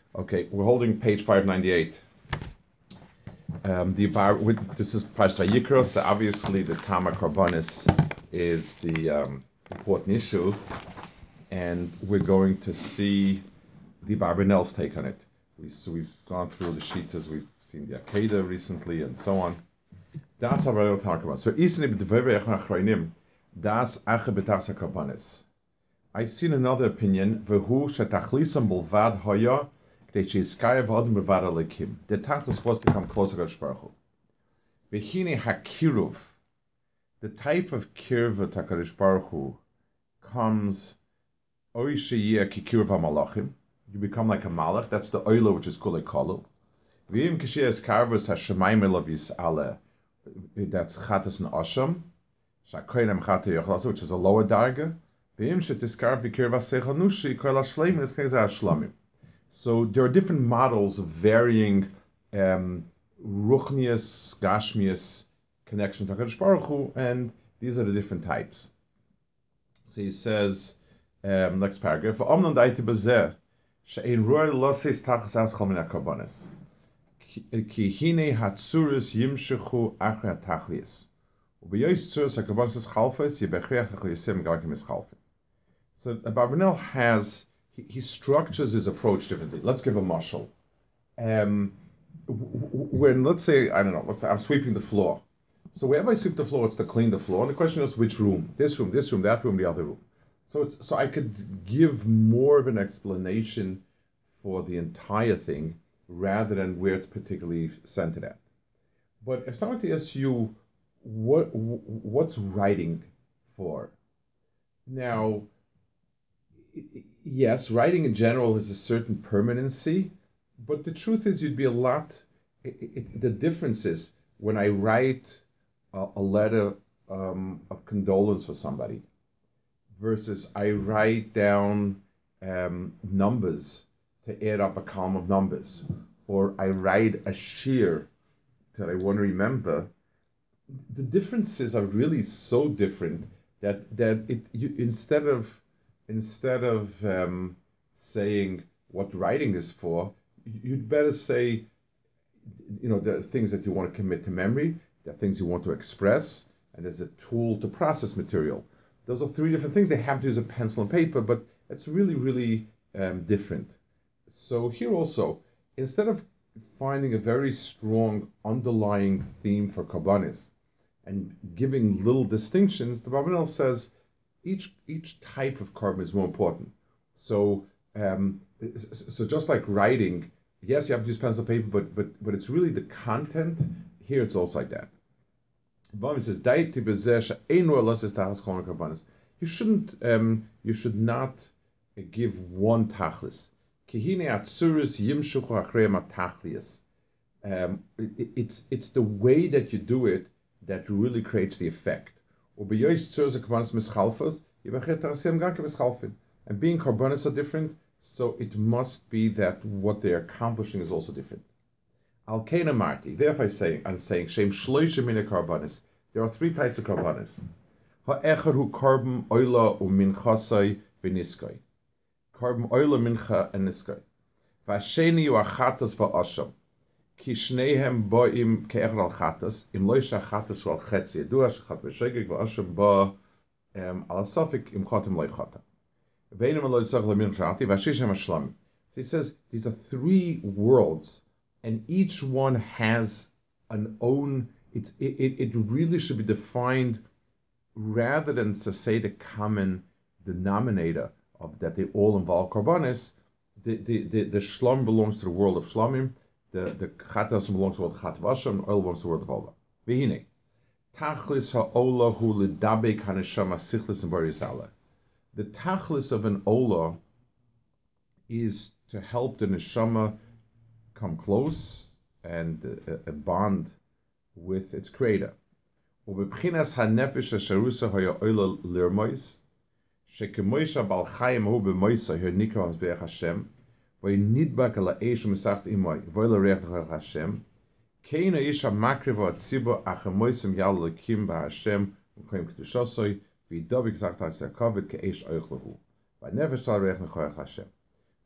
Okay, we're holding page 598. This is Parsha Yikra, so obviously the Tama Karbonis is the important issue, and we're going to see the Barbanel's take on it. We've gone through the Shitas, we've seen the Akedah recently, and so on. Das aber talk about. So isni b'dvevei achronim das ache b'tachsa Karbonis. I've seen another opinion. V'hu shetachlisam bulvad hoya. The Tachlis was supposed to come closer to Baruch Hu. Hakiruv, the type of kirva Takarish Baruch Hu comes Oishiyah Kikiruv HaMalachim. You become like a malach. That's the oila which is called a kolu. V'im Kishiyas Karvus HaShemayim Elavis Ale. That's Chatas and Osham. Shakoynem Chata Yochlasa, which is a lower darga. V'im Shetiskarv Bikirva Seichel Nushi Koil HaShleim is Keza HaShlamim. So there are different models of varying ruchnius, gashmius connection to HaKadosh Baruch Hu, and these are the different types. So he says, next paragraph, V'omnam daiti bazeh, she'ein roy lo seis tachas aschal min ha-karbonis, ki hine hatzuris yimshechu achre ha-tachlias, u'beyois tzuris ha-karbonis es-chalfes, yibecheach ha-chliyasim garkim es-chalfes. So Abarbanel has, he structures his approach differently. Let's give a mashal. When, let's say, I don't know, let's say I'm sweeping the floor. So wherever I sweep the floor, it's to clean the floor. And the question is which room? This room, that room, the other room. So I could give more of an explanation for the entire thing rather than where it's particularly centered at. But if someone asks you, what's writing for? Now, yes, writing in general has a certain permanency, but the truth is you'd be a lot... the difference is when I write a letter of condolence for somebody versus I write down numbers to add up a column of numbers, or I write a shir that I want to remember, the differences are really so different that instead of saying what writing is for, you'd better say, there are things that you want to commit to memory, there are things you want to express, and there's a tool to process material. Those are three different things. They have to use a pencil and paper, but it's really, really different. So here also, instead of finding a very strong underlying theme for Karbonis and giving little distinctions, the Barbanel says, each type of carbon is more important. So just like writing, yes, you have to use pencil and paper, but it's really the content. Here it's also like that. He says, you should not give one tachlis. It's the way that you do it that really creates the effect. And being karbonis are different, so it must be that what they're accomplishing is also different. Al Kena Marti, therefore I'm saying, Shem Shloisha Mina Karbonis. There are three types of karbonis. Ha'echad hu karbon oila u'minchasai v'niskoi. Karbon oila mincha and niskoi. V'asheni hu achatas v'asham. Ki shneihem bo'im ke'echad al chatas, im loisha chatas al chet yedua, shechat v'shegeg v'asham ba al asafik im chatim loichata. V'einem al loisach l'min chati, v'ashishem ashlamim. So he says, these are three worlds, and each one has an own, it really should be defined rather than to say the common denominator of that they all involve karbonis. The shlom belongs to the world of shlomim, the chatas belongs to the world of chatvasham, oil belongs to the world of ola. V'hine, tachlis ha'ola hu l'dabek haneshama sichlis and barisala. The tachlis of an ola is to help the neshama come close and a bond with its creator. Ubebchinas hanefesh hasharusa hoya oila lirmois, shekemoisha bal chayim hu b'moisa her nikra hazbeach Hashem, v'y nidbak ala eish u'misacht imoy, v'oila reach l'chach Hashem, keina isha makriva atzibo achamoisim yal l'kim b'Hashem, v'koyim kedushosoi, v'idobik zacht ha'sakavet ke'eish oich l'hu, v'nefesh tal reach l'chach Hashem.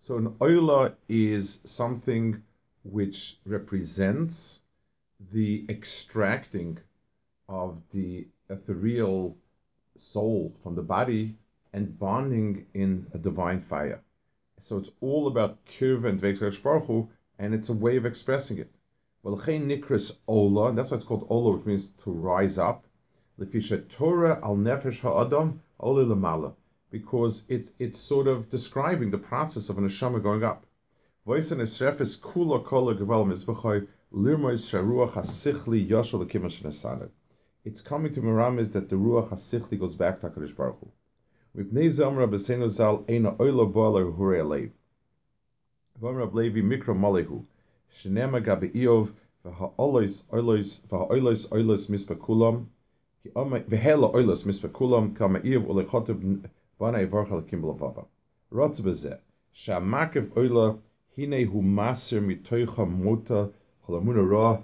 So an oila is something which represents the extracting of the ethereal soul from the body and bonding in a divine fire. So it's all about kirv and Ve'Hakadosh Baruch Hu, and it's a way of expressing it. Well, nikras ola, and that's why it's called ola, which means to rise up. Lefisha Torah al nefesh ha'adam ola lamala, because it's sort of describing the process of an neshama going up. Voisin esrefes kula kola geval mizbechoy lirmois sharuach hasichli yoshel lekivan shenesaned. It's coming to Miramis that the ruach hasichli goes back to HaKadosh Baruch Hu. Mipnei zamra b'seinu zal eina oila bo'ala hurei alev. V'amra b'levi mikra malehu. Shenema gabe Iov v'ha'olos mispa kulam. V'hela olos mispa kulam kama Iov ulechotev b'anei varcha l'kim b'lavava. Rotz b'zeh. Sha'amakev oila hine hu maser mitoicha mota cholamuna ra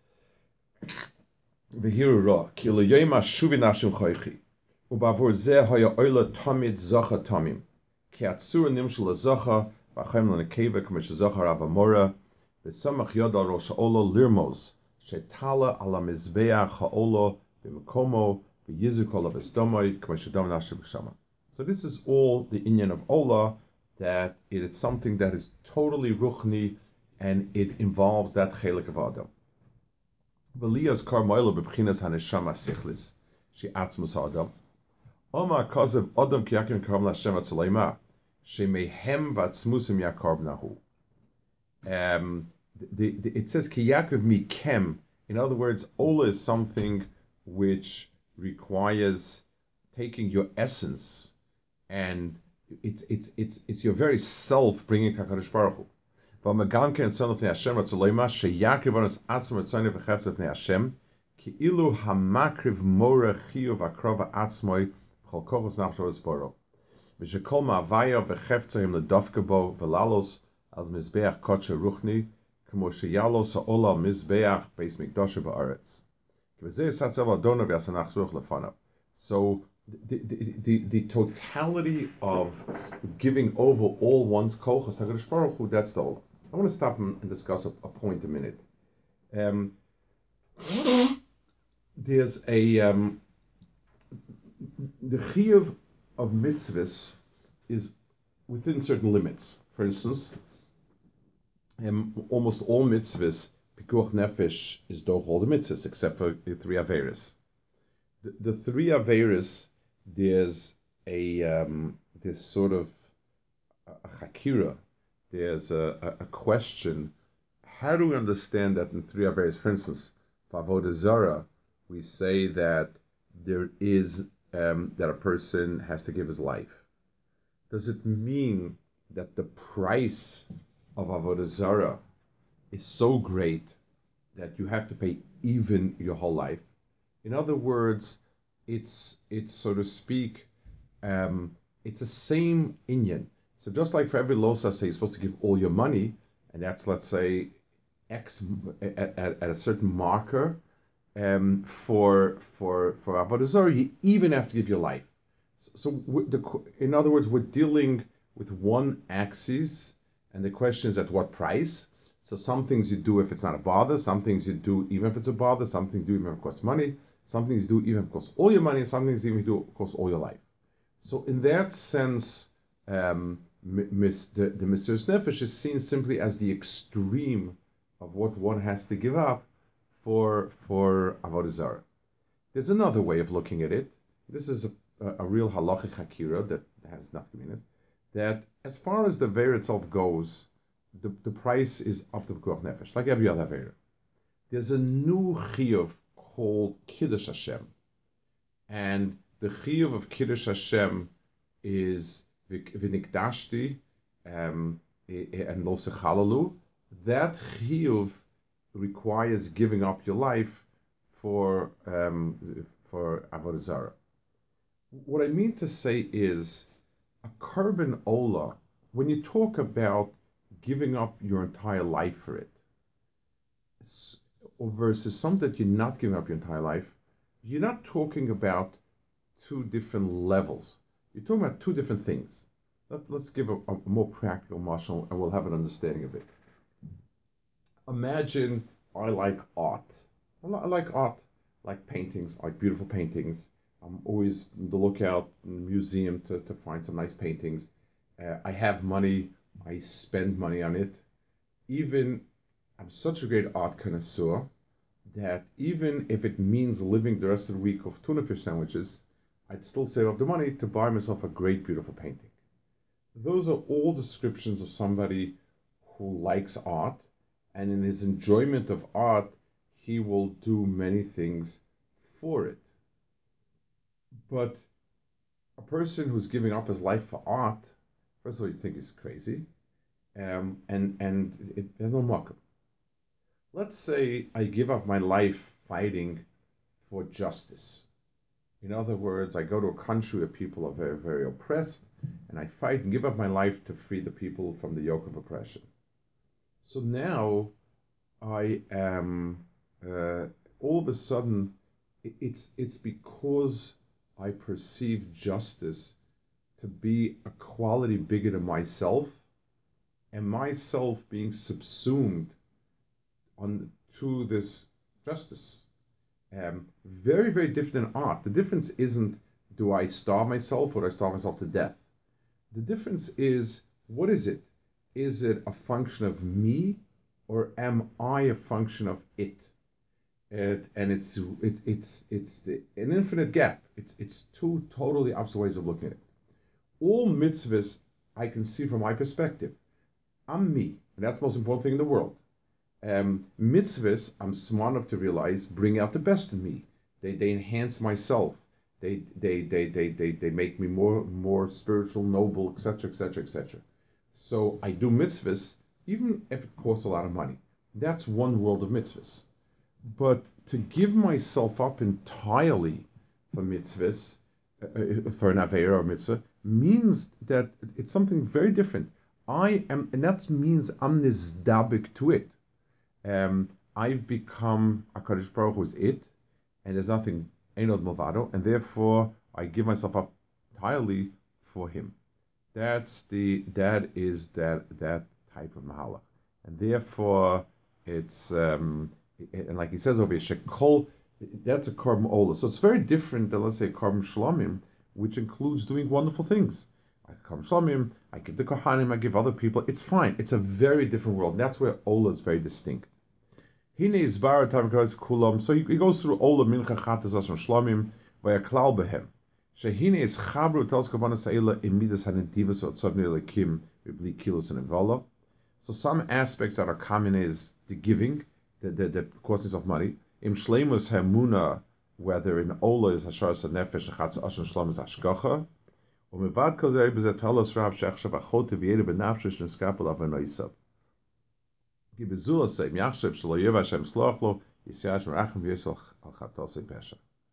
v'hiru ra. Ki l'yoyma shuvi nashim choichi. Ubavur zeh haya oila tamid zacha tamim. Ki atzura nimshul zacha v'achem l'nekeva k'mish zacha Rav Amora v'samach yada rosh ha'ola lirmos shetala ala mizbeach ha'ola b'mekomo v'yizuk ola v'sdomoi k'mish adam nashim b'shama. So this is all the inyan of Ola, that it's something that is totally ruchni and it involves that chelik of Adam. V'liyas karmoila b'bchinas haneshama sichlis she atzmus Adam. Oma kazev Adam ki yakim karm l'Hashem atzaleima shemehem v'atzmusim yakarb nahu. It says ki Yaakov mikem. In other words, Ola is something which requires taking your essence, and it's your very self bringing to HaKadosh Baruch Hu. V'magamke and son of Hashem atzaleima sheYaakov anos atzmo etzayne v'chefzet ne Hashem ki ilu hamakriv mora chiyuv akrova atzmoi chol kochos nafsho v'sporo v'shekol ma'avaya v'cheftzahim ledofke bo v'lalos as mizbeach kodshe ruchni k'mo sheyalos ha'ola mizbeach beis mikdoshe ba'aretz k'v'zeh satzav adona v'yasanach zuch lefanav. So the totality of giving over all one's kochos to HaKadosh Baruch Hu, that's the Ola. I want to stop and discuss a point a minute. There's the chiyuv of mitzvahs is within certain limits. For instance, almost all mitzvahs, pikuach nefesh is doch all the mitzvahs except for the three averis. The three averis, there's there's sort of a chakira, there's a question. How do we understand that in three averis? For instance, for avodah zara, we say that there is that a person has to give his life. Does it mean that the price of avodah zara is so great that you have to pay even your whole life? In other words, it's so to speak, it's the same inyan. So just like for every losa, say you're supposed to give all your money, and that's, let's say, X at a certain marker. For avodah zara, you even have to give your life. So in other words, we're dealing with one axis, and the question is at what price. So some things you do if it's not a bother, some things you do even if it's a bother, some things you do even if it costs money, some things you do even if it costs all your money, and some things even if you do it costs all your life. So in that sense, the Mesiras Nefesh is seen simply as the extreme of what one has to give up for avodah zara. There's another way of looking at it. This is a real halachic hakira that has nafkaminas. That as far as the veir itself goes, the price is up to pikuach nefesh, like every other veir. There's a new chiyuv called Kiddush Hashem, and the chiyuv of Kiddush Hashem is v'nikdashti and lo sechalalu. That chiyuv requires giving up your life for avodah zara. What I mean to say is a korban ola. When you talk about giving up your entire life for it, or versus something that you're not giving up your entire life, you're not talking about two different levels. You're talking about two different things. Let's give a more practical marshal, and we'll have an understanding of it. Imagine I like art. I like art, like paintings, like beautiful paintings. I'm always on the lookout in the museum to find some nice paintings. I have money, I spend money on it. Even I'm such a great art connoisseur that even if it means living the rest of the week off tuna fish sandwiches, I'd still save up the money to buy myself a great, beautiful painting. Those are all descriptions of somebody who likes art, and in his enjoyment of art, he will do many things for it. But a person who's giving up his life for art, first of all, you think he's crazy, and there's no market. Let's say I give up my life fighting for justice. In other words, I go to a country where people are very, very oppressed, and I fight and give up my life to free the people from the yoke of oppression. So now I am all of a sudden it's because I perceive justice to be a quality bigger than myself, and myself being subsumed on to this justice. Very, very different than art. The difference isn't do I starve myself or do I starve myself to death? The difference is what is it? Is it a function of me or am I a function of it? And an infinite gap. It's two totally opposite ways of looking at it. All mitzvahs I can see from my perspective. I'm me, and that's the most important thing in the world. Mitzvahs, I'm smart enough to realize, bring out the best in me. They enhance myself. They make me more spiritual, noble, etc., etc., etc. So I do mitzvahs, even if it costs a lot of money. That's one world of mitzvahs. But to give myself up entirely for mitzvahs, for an Aveira or mitzvah, means that it's something very different. I am, and that means I'm nizdabik to it. I've become a Kaddish Baruch who is it, and there's nothing Enod Malvado, and therefore I give myself up entirely for him. That type of mahalach, and therefore it's and like he says over here, shekol, that's a korban ola. So it's very different than, let's say, korban shlomim, which includes doing wonderful things. I korban shlomim, I give the kohanim, I give other people. It's fine. It's a very different world. And that's where ola is very distinct. Hine izbar tavkos kulam. So he goes through ola mincha chatas asher shlomim via klal behem. Shehine is chabru tells kavanas ha'ela imidas hanedivas otzavni lekim bibli kilos and evala. So some aspects that are common is the giving, the courses of money. Im shleimus hamuna, whether in ola is hasharas nefesh achatz asher shlom is hashgacha. Umevad kozei bezetolas rav shechshav achot v'yeda benafshish neskapel avanoisav. Gibezula seim yachshav shlo yeva Hashem sloch lo yisyash merachem v'yisol al chatosei pesha.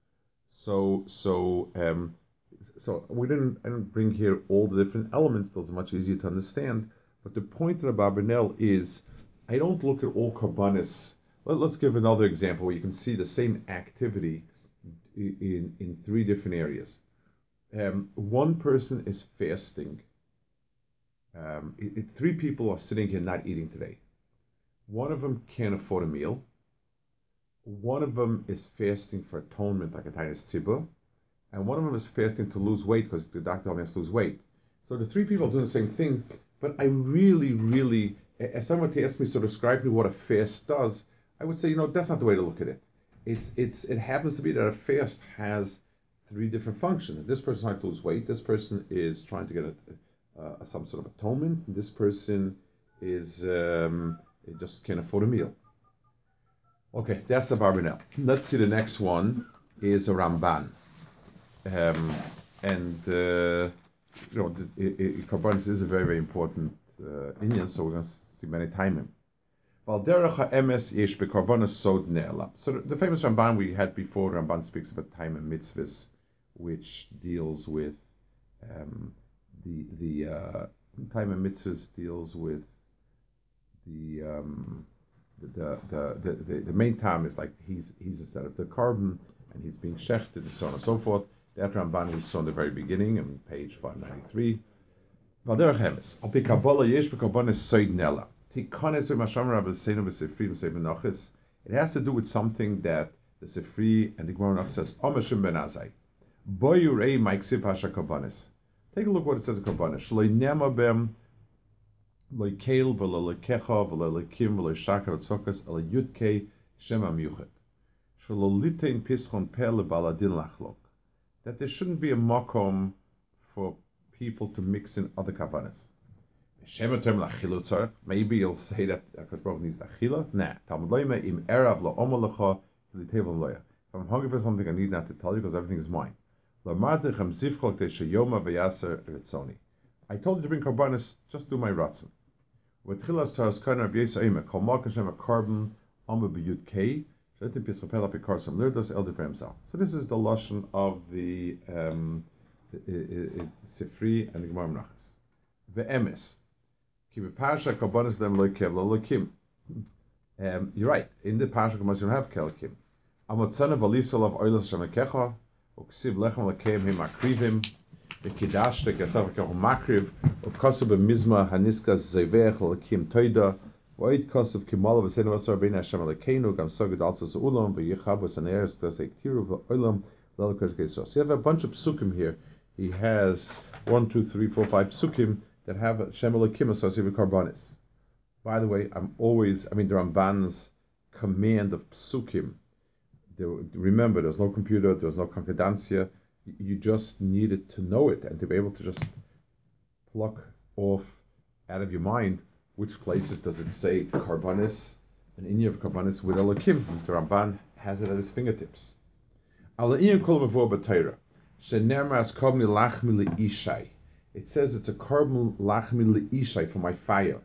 So I didn't bring here all the different elements. Those are much easier to understand. But the point of the Abarbanel is, I don't look at all karbanis. Let's give another example where you can see the same activity in three different areas. One person is fasting. Three people are sitting here not eating today. One of them can't afford a meal. One of them is fasting for atonement, like a tiny tzibur, and one of them is fasting to lose weight because the doctor told me has to lose weight. So the three people are doing the same thing, but I really, really, if someone were to ask me to describe me what a fast does, I would say, that's not the way to look at it. It happens to be that a fast has three different functions. This person is trying to lose weight. This person is trying to get some sort of atonement. This person is just can't afford a meal. Okay, that's the Barbanel. Let's see, the next one is a Ramban. Karbanis is a very, very important Indian, so we're going to see many times. So the famous Ramban we had before, Ramban speaks about time and mitzvahs, which deals with the time and mitzvahs deals with the main time is like he's instead of the carbon and he's being shechted and so on and so forth. That Ramban we saw in the very beginning on page 593. V'aderech emes. Al pi Kabbalah yesh b'karbonis soid nela. Tikones v'mashamar Rabbi Seinu v'sifri v'sei Menachos. It has to do with something that the Sifri and the Gemara says, Omashim ben Azai. Boyu rei ma'ksiv pasha karbonis. Take a look what it says in Karbonis. Shloi nema bem loy keil v'lo lekecha v'lo lekim v'lo shakar v'tzokas ala yudkei shem amyuchet. Shlo litein pischon per lebaladin lachlok. That there shouldn't be a makom for people to mix in other kavanas. Maybe you'll say that Akash needs achila. Nah. Talmud loyme im erav lo omalecha kilitevel loya. If I'm hungry for something, I need not to tell you because everything is mine. I told you to bring karbanis, just do my ratzon. With chilas taras kana Rabbi Yosef Omer, kol malkan shem a carbon amba b'yud kei, shletim pisapel apikar some lirdos el defremzal. So this is the lashon of the Sifri and the Gemara Menachos. Ve'emes. Ki b'parasha karbanis dem lo kev lo lokim. You're right. In the parasha karbanis you don't have kelakim. Amotzana v'alisol of oilas shemekecha. Uksiv lechem lekeim him akrivim, v'kidashte kesav kehu makriv, ukosav b'mizma haniskas zevech lekim toida, v'oid kosav kimala v'seinu v'asar b'nei Hashem lekeinu, gam soged alzas ulam, v'yichab v'saneres t'asek tiru v'olam, l'alokash gesos. You have a bunch of psukim here. He has 1, 2, 3, 4, 5 psukim that have Hashem lekim associated with karbonis. By the way, the Ramban's command of psukim. Remember, there's no computer, there's no concordancia. You just needed to know it and to be able to just pluck off out of your mind which places does it say karbanis, an inya of karbanis with Elokim. The Ramban has it at his fingertips. It says it's a carbon lachmi leishai for my fire.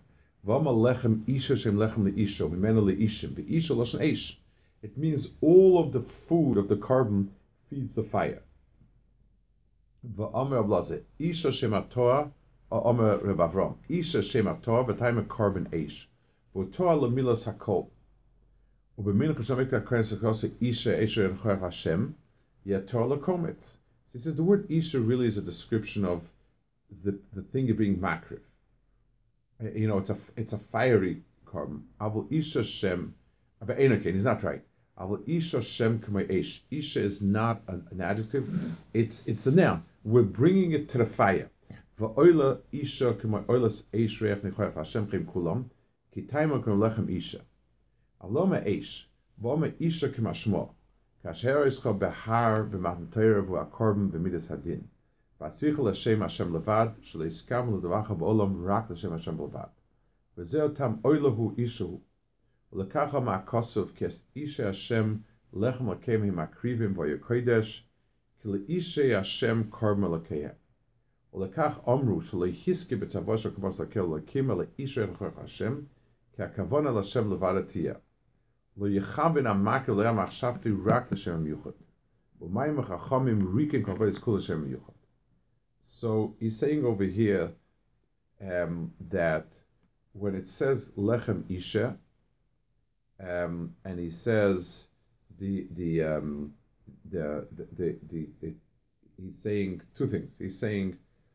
It means all of the food of the carbon feeds the fire. V'amer ablaze isha shematoa amer Reb Avram isha shematoa v'tayim carbon eish v'toa lemilas hakol u'bemin chashamek ta'kohen sekose isha esher enchoach Hashem yetoa lekometz. He says the word isha really is a description of the thing you're being makriv. It's a fiery carbon. Avol isha shem. But Enokin, he's not right. Isha Shem K'may Eish. Isha is not an adjective; it's the noun. We're bringing it to the fire. Va'oila Isha K'may Oilas Eish Reach Nechoyach Hashem Chem Kulam Kitayma K'may Lechem Isha. Avloma Eish. Va'oma Isha K'mashmo. Kasher Ischa Behar B'Matan Torah V'Akorban B'Midas Hadin. V'Asvicha L'Shem Hashem Levad Shelo Yiskam L'Davacha B'Olam Rak L'Shem Hashem Levad. V'Zeo Tam Oilahu Ishahu. Lekacha ma'akosov kes ishe Hashem lechem lakeim him akrivim v'yokodesh kile ishe Hashem karma lakeim. Lekach omru shelo hiske b'tzavosha kavos lakel lakeim ele ishe nechach Hashem ki hakavona l'Hashem levadatiyah. Lo yechavin amakir le'am achshavti rak l'Hashem amiyuchad. U'mayim ha'chachamim rikin kavos kol Hashem amiyuchad. So he's saying over here that when it says lechem ishe, and he says he's saying two things. He's saying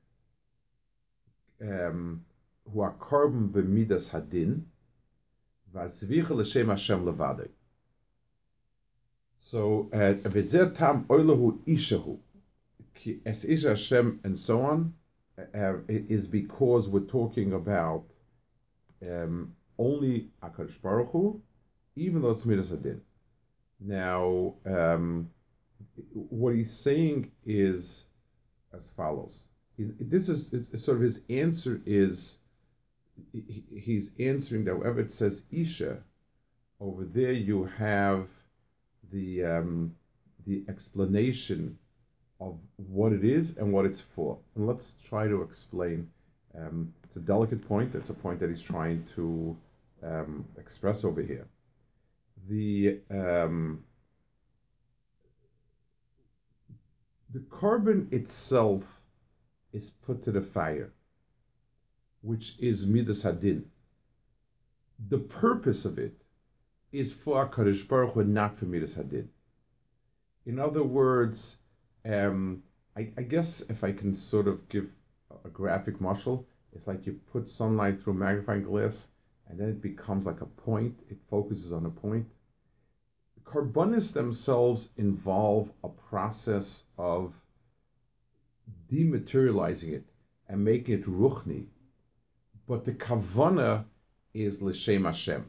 who are carbon b'midas hadin v'azvicha l'shem Hashem levadei. So v'zeh tam oilahu ishahu ki es isha Hashem and so on is because we're talking about only HaKadosh Baruch Hu, even though it's midas hadin. Now, what he's saying is as follows. This is sort of his answer is he's answering that wherever it says Isha, over there you have the explanation of what it is and what it's for. And let's try to explain. It's a delicate point. It's a point that he's trying to express over here. The carbon itself is put to the fire, which is midas hadin. The purpose of it is for HaKadosh Baruch Hu, not for midas hadin. In other words, I guess if I can sort of give a graphic marshal, It's like you put sunlight through a magnifying glass, and then it becomes like a point. It focuses on a point. Carbonis themselves involve a process of dematerializing it and making it ruchni, but the kavana is l'shem Hashem.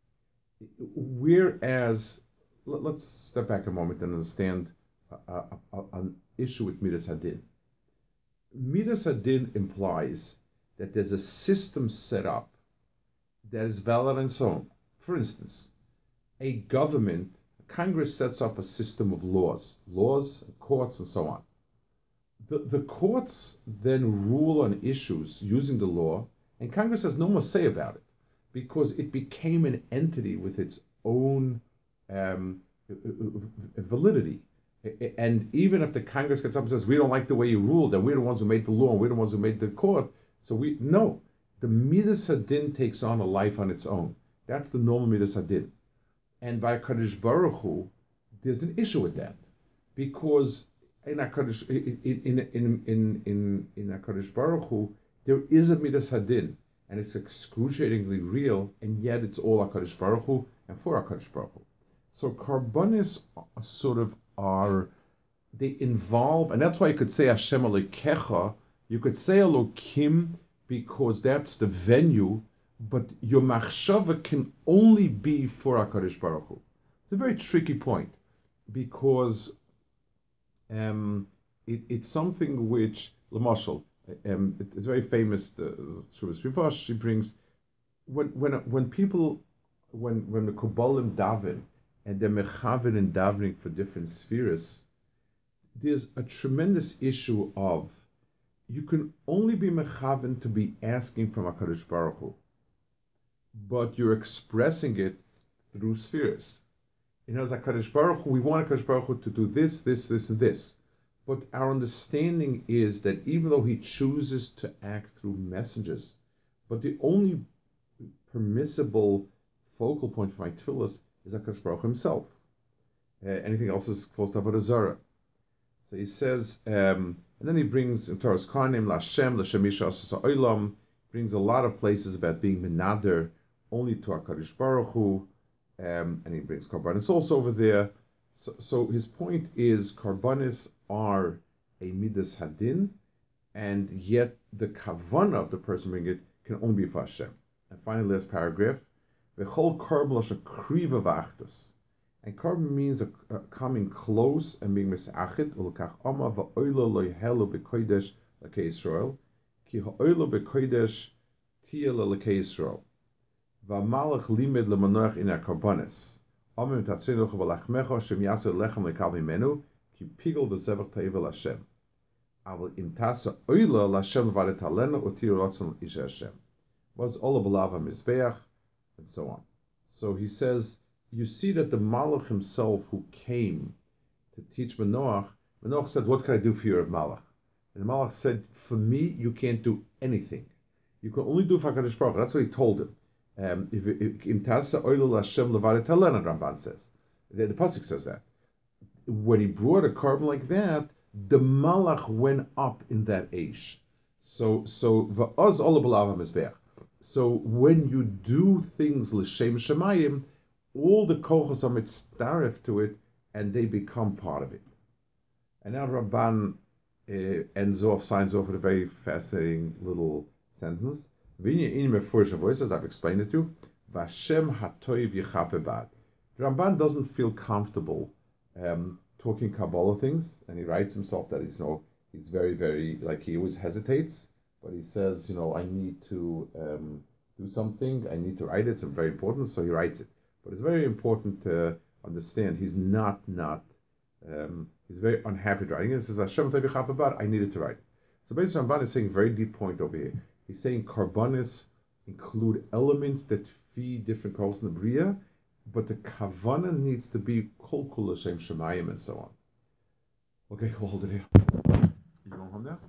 Whereas, let's step back a moment and understand an issue with Midas Hadin. Midas Hadin implies that there's a system set up that is valid on its own. For instance, a government, Congress sets up a system of laws, courts, and so on. The courts then rule on issues using the law, and Congress has no more say about it because it became an entity with its own validity. And even if the Congress gets up and says, we don't like the way you ruled, and we're the ones who made the law, and we're the ones who made the court, the Midas Hadin takes on a life on its own. That's the normal Midas Hadin. And by Kadosh Baruch Hu, there's an issue with that, because in HaKadosh Baruch Hu, there is a Midas Hadin, and it's excruciatingly real, and yet it's all HaKadosh Baruch Hu and for HaKadosh Baruch Hu. So Karbonis sort of they involve, and that's why you could say Hashem Elokecha, you could say Elokim, because that's the venue, but your machshava can only be for HaKadosh Baruch Hu. It's a very tricky point, because it's something which, Lamashal, it's very famous, Shuvas Rivash, she brings, when people, when the Kabbalim daven, and they're mechaven and davening for different spheres, there's a tremendous issue of, you can only be mechaven to be asking from HaKadosh Baruch Hu, but you're expressing it through spheres. In other words, HaKadosh Baruch Hu, we want HaKadosh Baruch Hu to do this, this, this, and this. But our understanding is that even though he chooses to act through messengers, but the only permissible focal point for my tefillas is HaKadosh Baruch Hu himself. Anything else is close to Avodah Zarah. So he says, and then he brings in Torah's Kohanim, Lashem, Lashemisha Asasa Olam, brings a lot of places about being menader only to HaKadosh Baruch Hu, and he brings Karbanis also over there. So his point is, Karbanis are a Midas Hadin, and yet the Kavanah of the person bringing it can only be for Hashem. And finally, last paragraph, V'chol Karb Lasha Kriva V'achtos. And Karban means coming close and being misachid. Ulkach Oma va'oilo lo yehelu b'kodesh l'kei Yisrael, ki ha'oilo b'kodesh tia l'kei Yisrael. Va'malach limed l'manoach in karbanis. Omim tatzinu v'lachmecha shem yaseh lechem l'kal mimenu, ki pigel v'zevach ta'ivel Hashem. Aval im tasa oila l'Hashem l'vadet halena utir rotzon ish Hashem. Was ola b'lav ha'mizbeach, and so on. So he says, you see that the Malach himself who came to teach Manoach said, what can I do for you, Malach? And the Malach said, for me, you can't do anything. You can only do for HaKadosh Baruch Hu. That's what he told him. Ramban says. The Pasuk says that. When he brought a carbon like that, the Malach went up in that age. So when you do things l'shem shemayim, all the kochos are mitzdaref to it, and they become part of it. And now Ramban signs off with a very fascinating little sentence. As I've explained it to you, Vashem hatoiv yichape bad. Ramban doesn't feel comfortable talking Kabbalah things, and he writes himself that he's very, very, like, he always hesitates, but he says, I need to do something, I need to write it, it's very important, so he writes it. But it's very important to understand he's he's very unhappy writing it. He says, Hashem tov yichape bad, I needed to write it. So basically Ramban is saying a very deep point over here. He's saying karbanis include elements that feed different kochos in the bria, but the kavana needs to be kol kol l'shem shemayim and so on. Okay, we'll hold it here.